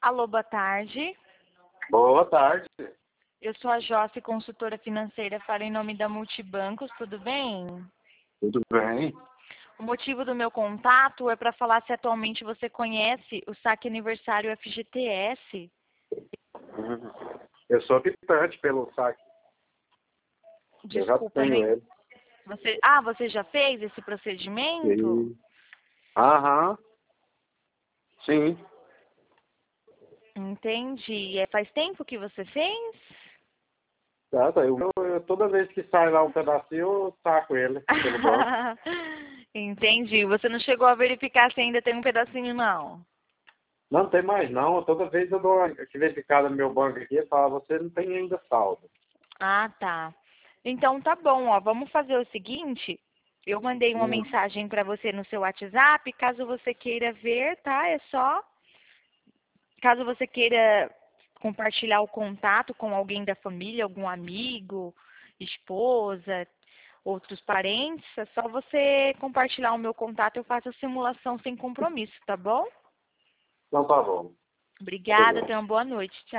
Alô, boa tarde. Boa tarde. Eu sou a Josse, consultora financeira, falo em nome da Multibancos, tudo bem? Tudo bem? O motivo do meu contato é para falar se atualmente você conhece o saque aniversário FGTS. Eu sou optante pelo saque. Eu já Desculpa, tenho ele. você já fez esse procedimento? Sim. Aham. Sim. Entendi. Faz tempo que você fez? Tá. Toda vez que sai lá um pedacinho, eu saco ele pelo banco. Entendi. Você não chegou a verificar se ainda tem um pedacinho, não? Não tem mais não. Toda vez eu dou uma verificada no meu banco aqui e falo, você não tem ainda saldo. Ah, tá. Então tá bom, ó. Vamos fazer o seguinte. Eu mandei uma Hum. mensagem para você no seu WhatsApp. Caso você queira ver, tá? É só. Caso você queira compartilhar o contato com alguém da família, algum amigo, esposa, outros parentes, é só você compartilhar o meu contato. Eu faço a simulação sem compromisso, tá bom? Então tá bom. Obrigada, tenha uma boa noite. Tchau.